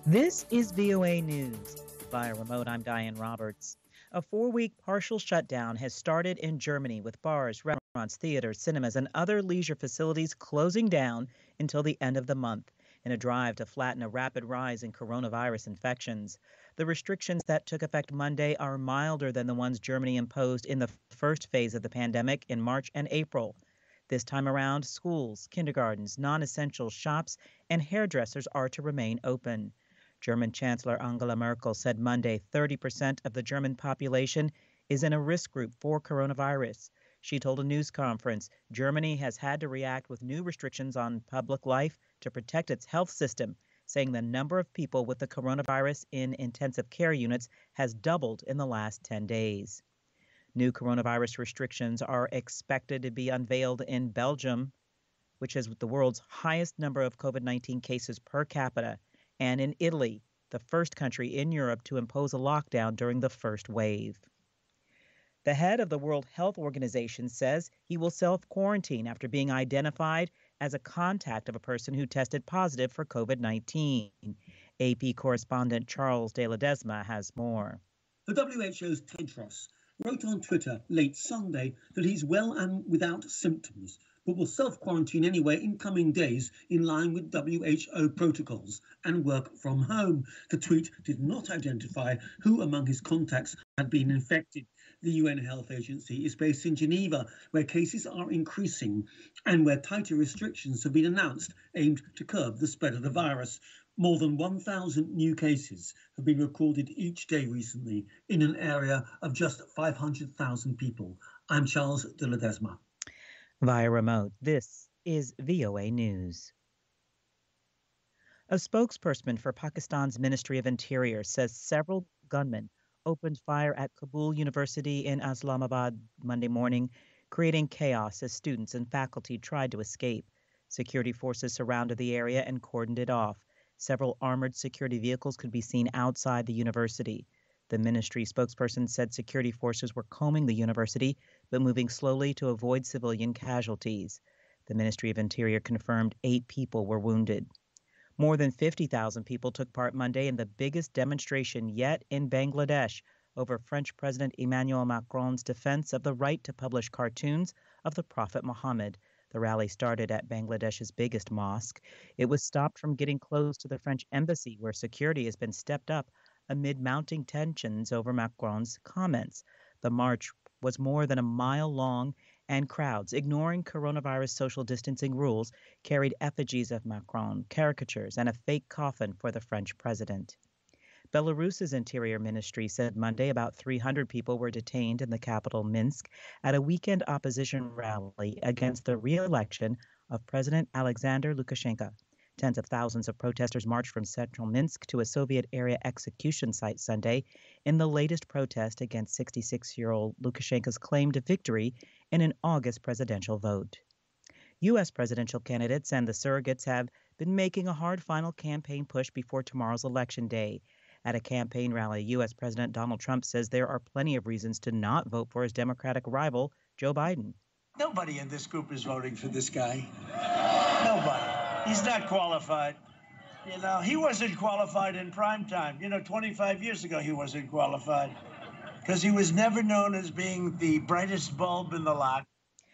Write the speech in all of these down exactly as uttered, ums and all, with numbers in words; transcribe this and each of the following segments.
This is V O A News. Via remote, I'm Diane Roberts. A four-week partial shutdown has started in Germany with bars, restaurants, theaters, cinemas, and other leisure facilities closing down until the end of the month in a drive to flatten a rapid rise in coronavirus infections. The restrictions that took effect Monday are milder than the ones Germany imposed in the first phase of the pandemic in March and April. This time around, schools, kindergartens, non-essential shops, and hairdressers are to remain open. German Chancellor Angela Merkel said Monday thirty percent of the German population is in a risk group for coronavirus. She told a news conference Germany has had to react with new restrictions on public life to protect its health system, saying the number of people with the coronavirus in intensive care units has doubled in the last ten days. New coronavirus restrictions are expected to be unveiled in Belgium, which has the world's highest number of COVID nineteen cases per capita, and in Italy, the first country in Europe to impose a lockdown during the first wave. The head of the World Health Organization says he will self-quarantine after being identified as a contact of a person who tested positive for COVID nineteen. A P correspondent Charles de Ledesma has more. The W H O's Tedros wrote on Twitter late Sunday that he's well and without symptoms, but will self-quarantine anyway in coming days in line with W H O protocols and work from home. The tweet did not identify who among his contacts had been infected. The U N Health Agency is based in Geneva, where cases are increasing and where tighter restrictions have been announced aimed to curb the spread of the virus. More than one thousand new cases have been recorded each day recently in an area of just five hundred thousand people. I'm Charles de Ledesma. Via remote, this is V O A News. A spokesperson for Pakistan's Ministry of Interior says several gunmen opened fire at Kabul University in Islamabad Monday morning, creating chaos as students and faculty tried to escape. Security forces surrounded the area and cordoned it off. Several armored security vehicles could be seen outside the university. The ministry spokesperson said security forces were combing the university, but moving slowly to avoid civilian casualties. The Ministry of Interior confirmed eight people were wounded. More than fifty thousand people took part Monday in the biggest demonstration yet in Bangladesh over French President Emmanuel Macron's defense of the right to publish cartoons of the Prophet Muhammad. The rally started at Bangladesh's biggest mosque. It was stopped from getting close to the French embassy, where security has been stepped up amid mounting tensions over Macron's comments. The march was more than a mile long, and crowds, ignoring coronavirus social distancing rules, carried effigies of Macron, caricatures, and a fake coffin for the French president. Belarus's Interior Ministry said Monday about three hundred people were detained in the capital, Minsk, at a weekend opposition rally against the re-election of President Alexander Lukashenko. Tens of thousands of protesters marched from central Minsk to a Soviet-era execution site Sunday in the latest protest against sixty-six-year-old Lukashenko's claimed victory in an August presidential vote. U S presidential candidates and the surrogates have been making a hard final campaign push before tomorrow's election day. At a campaign rally, U S President Donald Trump says there are plenty of reasons to not vote for his Democratic rival, Joe Biden. Nobody in this group is voting for this guy. Nobody. He's not qualified. You know, he wasn't qualified in prime time. You know, twenty-five years ago, he wasn't qualified because he was never known as being the brightest bulb in the lot.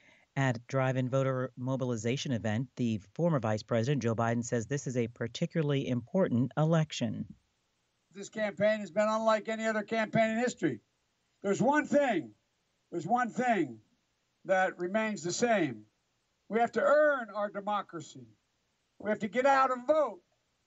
At a drive-in voter mobilization event, the former Vice President, Joe Biden, says this is a particularly important election. This campaign has been unlike any other campaign in history. There's one thing, there's one thing that remains the same. We have to earn our democracy. We have to get out and vote.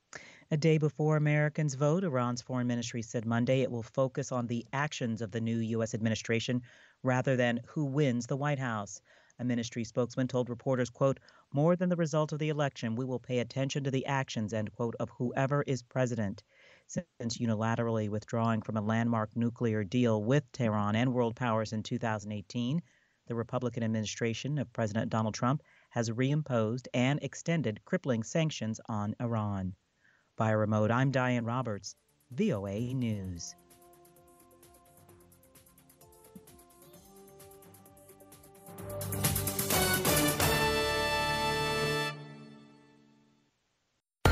A day before Americans vote, Iran's foreign ministry said Monday it will focus on the actions of the new U S administration rather than who wins the White House. A ministry spokesman told reporters, quote, more than the result of the election, we will pay attention to the actions, end quote, of whoever is president. Since unilaterally withdrawing from a landmark nuclear deal with Tehran and world powers in two thousand eighteen, the Republican administration of President Donald Trump has reimposed and extended crippling sanctions on Iran. Via remote, I'm Diane Roberts, V O A News.